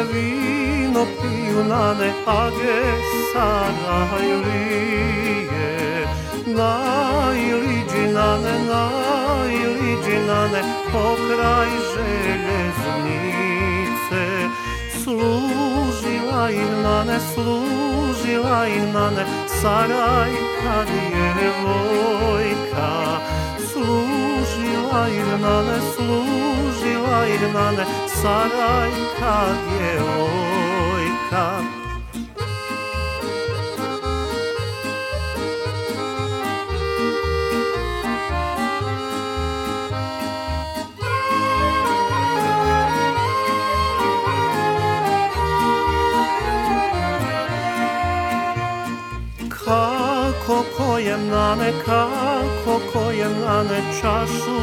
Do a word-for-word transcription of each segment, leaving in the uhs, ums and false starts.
vino piju nane, age sarajlije. Najliđi nane, najliđi nane, pokraj željeznice. Služila im nane, služila im nane, Sarajka djevojka. Služila im nane, služila im nane, Sarajka djevojka. Kako kojem nane, kako kojem nane, čašu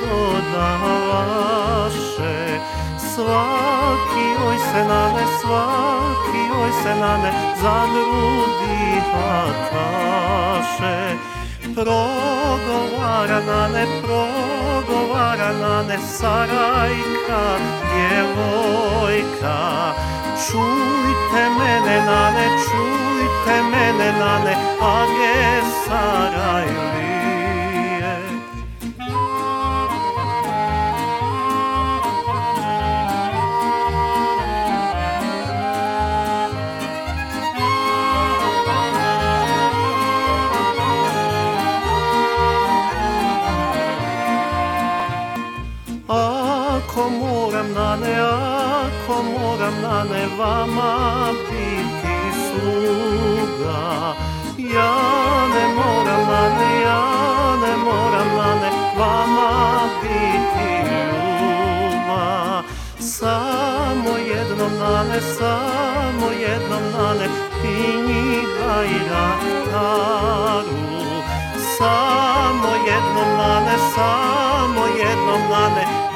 dodavaše. Svaki oj se nane, svaki oj se nane, za grudi hvataše. Progovara nane, progovara nane, Sarajka djevojka. Čujte mene nane, čujte mene nane, age Sarajlije. Ako moram nane, ako moram nane, vama biti sluga. Ja ne moram nane, ja ne moram nane, vama biti ljuba. Samo jednom nane, samo jednom nane, pinji bajraktaru. Samo jednom nane, samo jednom nane,